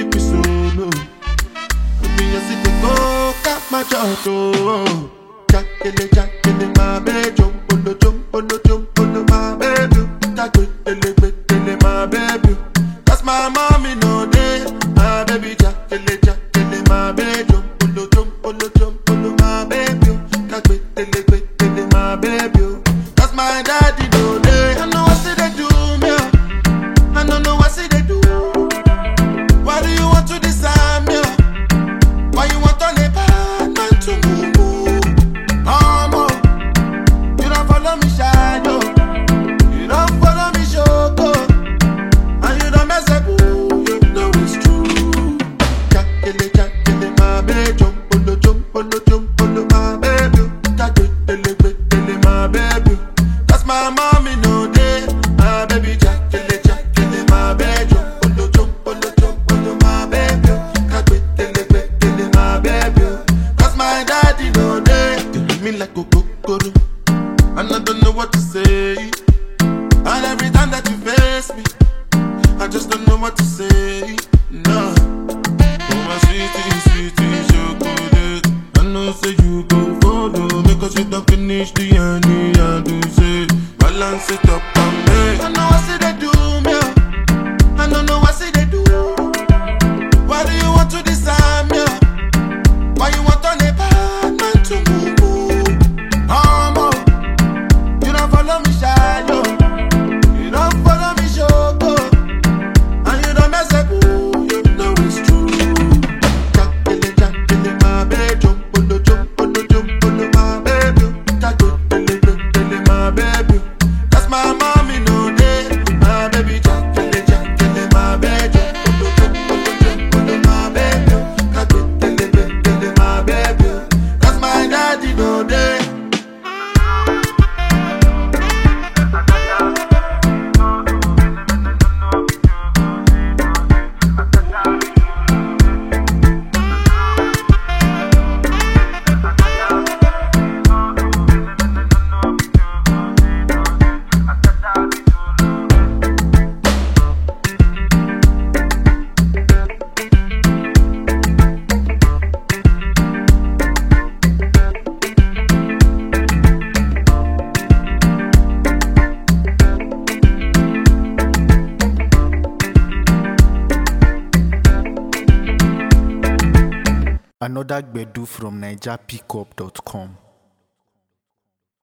make me solo. Me a sit and go, got my job. Jackele, my baby, jump on the my baby. Jackele, my baby. Cause my mommy no day, my baby. Jackele, my baby, jump on the my baby. Jackele, my baby. Cause my daddy no day. I know what see they do me, I don't know what see they do. Why do you want to decide me? Why you want to live bad man to move? You don't follow me shy, yo. You don't follow me shoko. And you don't mess up, you know it's true. Jackele, my baby. Jump on the my baby. Jackele, my baby. That's my mommy no day, my baby. Jackele, my baby. Jump on the my baby. Jackele, my baby. That's my daddy no day. You do me like a kokoro, and I don't know what to say. And every time that you face me, I just don't know what to say. No. Oh my sweetie, chocolate. I know say you go follow me, cause you don't finish the honey I do say. Balance it up and me. I know what say they do me, I don't know what say they do. Why do you want to decide me? Why you want to live bad man to move? You don't follow me shy, yo. You don't follow me shoko. And you don't mess up, you know it's true. Jackele, my baby. Jump on the my baby. Jackele, my baby. That's my mommy no day, my baby. Jackele, my baby. Jump on the my baby. Jackele, my baby. That's my daddy no day. Another Gbedu from NigerPickup.com.